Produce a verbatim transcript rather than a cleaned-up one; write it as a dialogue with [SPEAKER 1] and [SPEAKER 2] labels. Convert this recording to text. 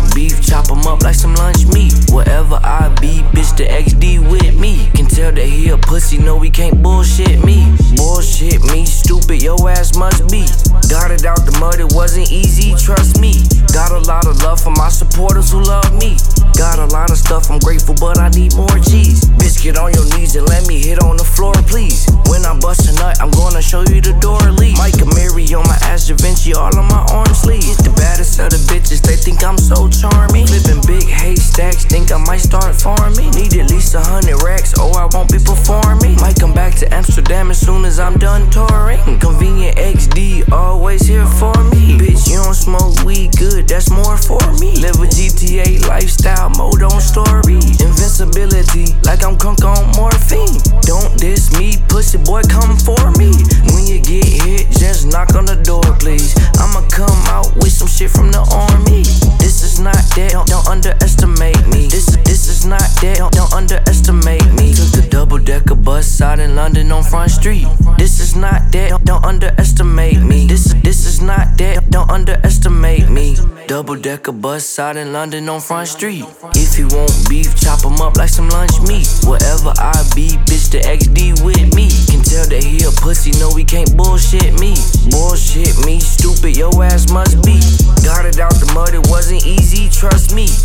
[SPEAKER 1] want beef, chop him up like some lunch meat. Wherever I be, bitch, the X D with me. Can tell that he a pussy, no, he can't bullshit me. Bullshit me, stupid, your ass must be. Got it out the mud, it wasn't easy, trust me. Got a lot of love for my supporters who love me. Got a lot of stuff, I'm grateful, but I need more cheese. Bitch, get on your knees and let me hit on the floor, please. When I bust a nut, I'm gonna show you the door lead. Mike Amiri on my ass, Da Vinci all on my arm sleeve. The baddest of the bitches, they think I'm so charming. Flipping big haystacks, think I might start farming. Need at least a hundred racks, or I won't be performing. Might come back to Amsterdam as soon as I'm done touring. Convenient X D, always here for me. Bitch, you don't smoke weed, good, that's more for me. Live a G T A lifestyle, mode on story. Invincibility, like I'm crunk on morphine. Don't diss me, pussy boy, come for me. When you get hit, just knock on the door, please. I'ma come out with some shit from the army. This is not that, don't, don't underestimate me. This, this is not that, don't, don't underestimate me. Took the double-decker bus out in London on Front Street. This is not that, don't, don't underestimate me. This, this is not that, don't underestimate me. Double-decker bus out in London on Front Street. If you want beef, chop him up like some lunch meat. Wherever I be, bitch, the X D with me. Can tell that he a pussy, no, he can't bullshit me. Bullshit me, stupid, your ass must be. Got it out the mud, it wasn't easy, trust me.